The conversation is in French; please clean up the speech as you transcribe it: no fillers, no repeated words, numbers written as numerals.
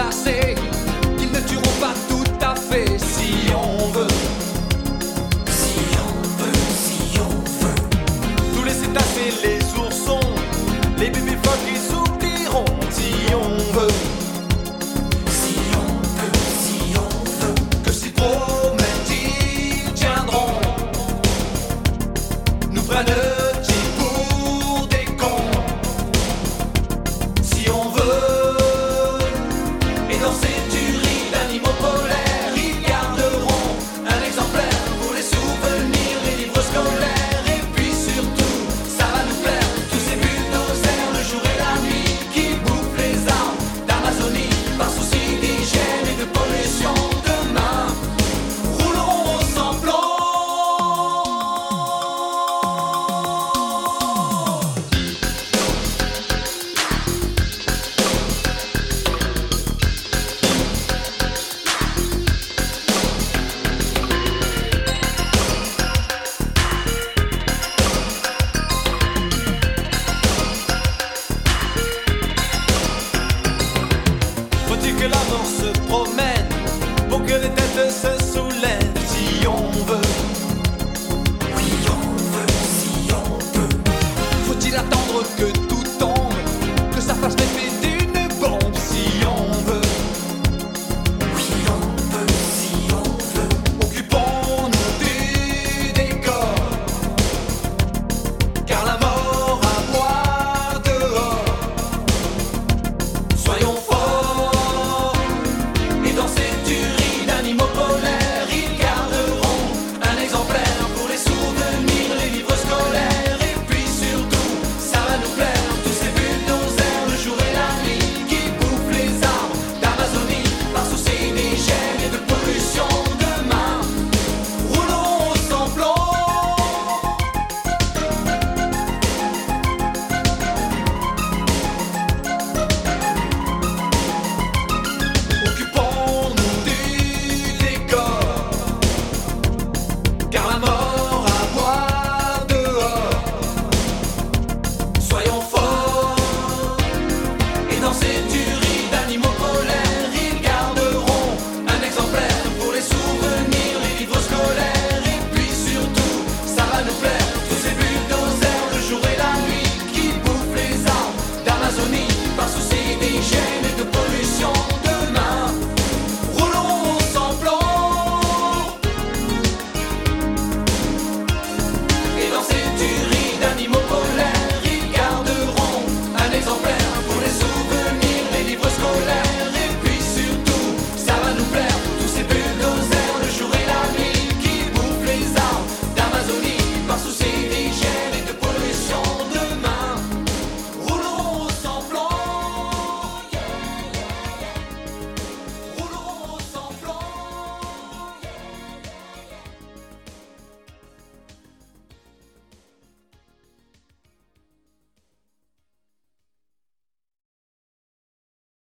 menacés, qu'ils ne tueront pas tout à fait si on veut. Si on veut, si on veut. Tous les cétacés, les oursons, les bébés phoques, ils oublieront si on veut. Si on veut, si on veut. Que s'ils promettent, ils tiendront. Nous prennent-ils pour des cons si on veut. Et dans ces tueries d'animaux polaires, ils garderont un exemplaire pour les souvenirs, les livres scolaires. Et puis surtout, ça va nous plaire, tous ces bulldozers le jour et la nuit qui bouffent les arbres d'Amazonie par souci d'hygiène et de pollution. Demain rouleront sans plomb. Faut-il que la